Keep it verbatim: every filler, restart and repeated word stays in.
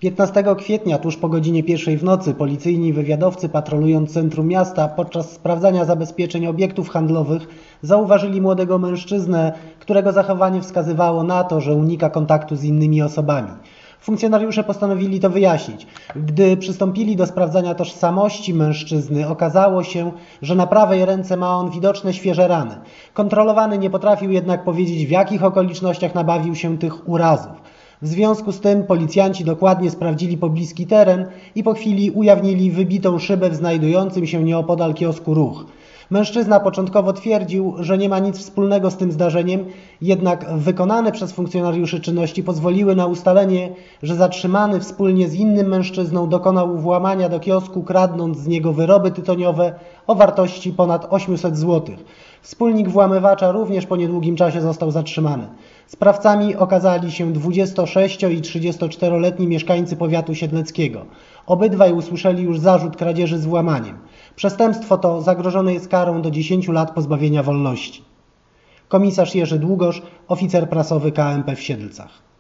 piętnastego kwietnia, tuż po godzinie pierwszej w nocy, policyjni wywiadowcy patrolując centrum miasta podczas sprawdzania zabezpieczeń obiektów handlowych zauważyli młodego mężczyznę, którego zachowanie wskazywało na to, że unika kontaktu z innymi osobami. Funkcjonariusze postanowili to wyjaśnić. Gdy przystąpili do sprawdzania tożsamości mężczyzny, okazało się, że na prawej ręce ma on widoczne świeże rany. Kontrolowany nie potrafił jednak powiedzieć, w jakich okolicznościach nabawił się tych urazów. W związku z tym policjanci dokładnie sprawdzili pobliski teren i po chwili ujawnili wybitą szybę w znajdującym się nieopodal kiosku Ruch. Mężczyzna początkowo twierdził, że nie ma nic wspólnego z tym zdarzeniem, jednak wykonane przez funkcjonariuszy czynności pozwoliły na ustalenie, że zatrzymany wspólnie z innym mężczyzną dokonał włamania do kiosku, kradnąc z niego wyroby tytoniowe o wartości ponad osiemset złotych. Wspólnik włamywacza również po niedługim czasie został zatrzymany. Sprawcami okazali się dwudziestosześcio- i trzydziestoczteroletni mieszkańcy powiatu siedleckiego. Obydwaj usłyszeli już zarzut kradzieży z włamaniem. Przestępstwo to zagrożone jest karą do dziesięciu lat pozbawienia wolności. Komisarz Jerzy Długosz, oficer prasowy K M P w Siedlcach.